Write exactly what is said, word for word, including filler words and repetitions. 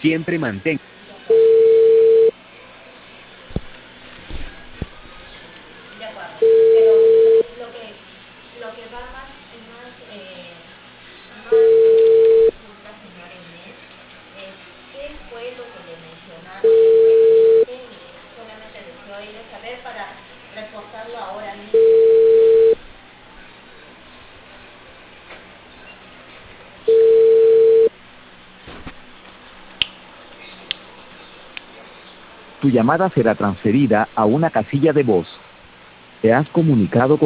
Siempre mantén. De acuerdo, pero lo que, lo que va más, más, eh, más consulta, señor Inés, es qué fue lo que le mencionaron desde el técnico. Solamente deseo ir a saber para reportarlo ahora mismo. Tu llamada será transferida a una casilla de voz. Te has comunicado con